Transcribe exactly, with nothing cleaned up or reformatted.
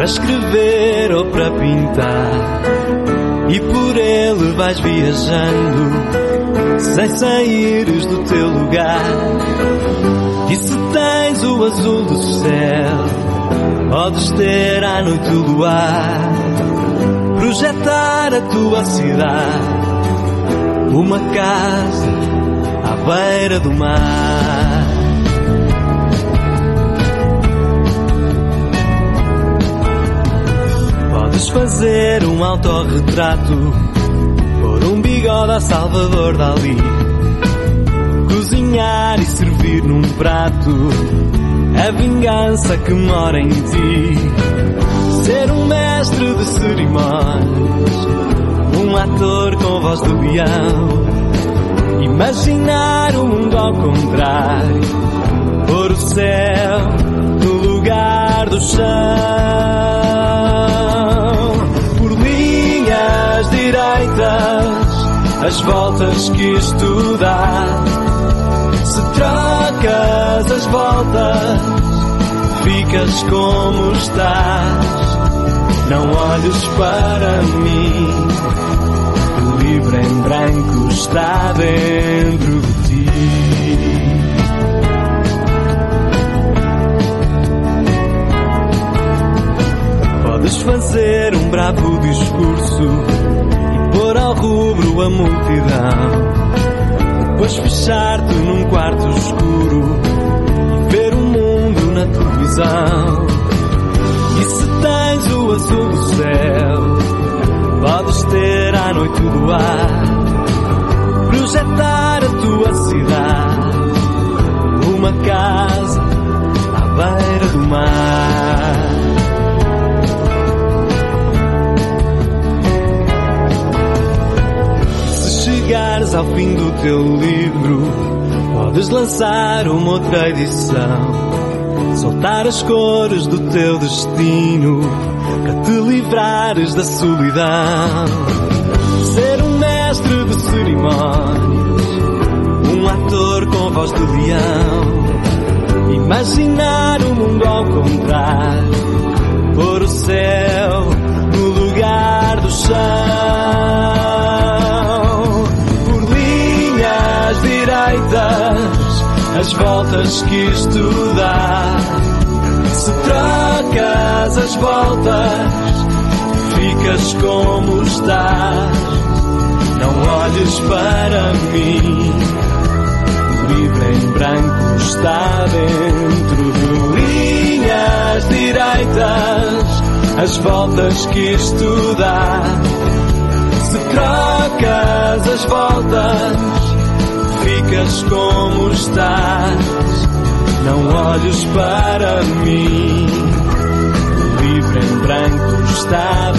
para escrever ou para pintar, e por ele vais viajando sem saíres do teu lugar. E se tens o azul do céu, podes ter à noite o luar, projetar a tua cidade, uma casa à beira do mar. Podes fazer um autorretrato, pôr um bigode a Salvador Dalí, cozinhar e servir num prato a vingança que mora em ti. Ser um mestre de cerimónias, um ator com voz de leão, imaginar o mundo ao contrário, pôr o céu no lugar do chão. Por linhas direitas, as voltas que isto dá. Se trocas as voltas, ficas como estás. Não olhes para mim, o livro em branco está dentro de ti. Podes fazer um bravo discurso e pôr ao rubro a multidão, depois fechar-te num quarto escuro e ver o mundo na televisão. E se tens o azul do céu, podes ter à noite o luar, projetar a tua cidade, uma casa à beira do mar. Se chegares ao fim do teu livro, podes lançar uma outra edição, soltar as cores do teu destino para te livrares da solidão. Ser um mestre de cerimónias, um ator com voz de leão, imaginar o mundo ao contrário, pôr o céu no lugar do chão. Por linhas direitas, as voltas que isto dá. Se trocas as voltas, ficas como estás. Não olhes para mim, o livro em branco está dentro de linhas direitas, as voltas que isto dá. Se trocas as voltas, ficas como estás. Não olhes para mim, o livro em branco está